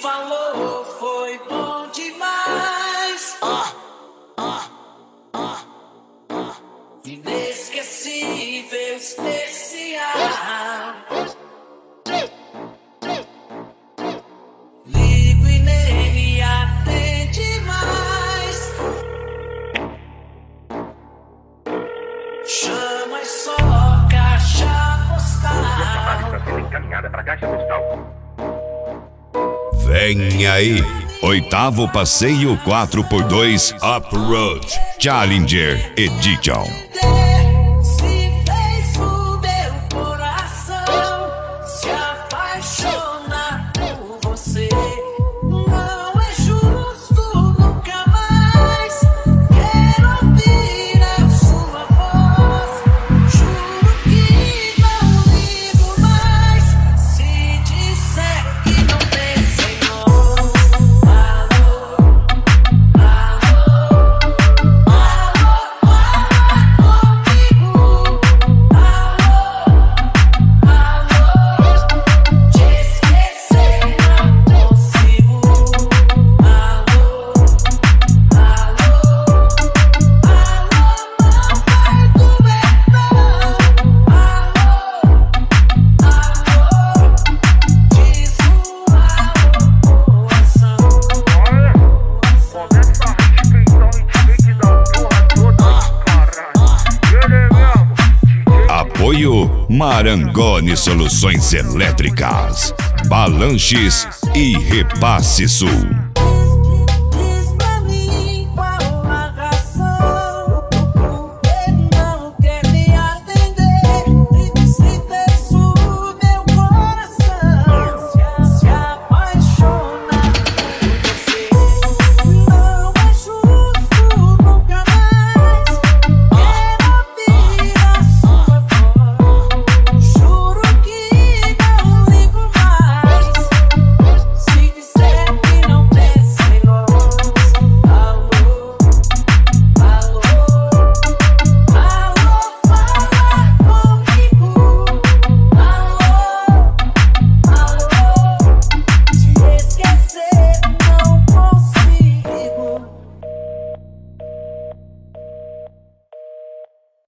falou foi bom demais. Inesquecível, especial. Ligo e nem me atende mais. Chama e só caixa postal. Encaminhada para caixa postal. Vem aí, 8º passeio 4x2 Off-Road Challenger Edition. Se fez o meu coração se apaixonar por você. Não é justo, nunca mais quero ouvir a sua voz. Juro que não ligo mais se disser que não tem senhor. Apoio Marangoni Soluções Elétricas, Balanches e Repasse Sul.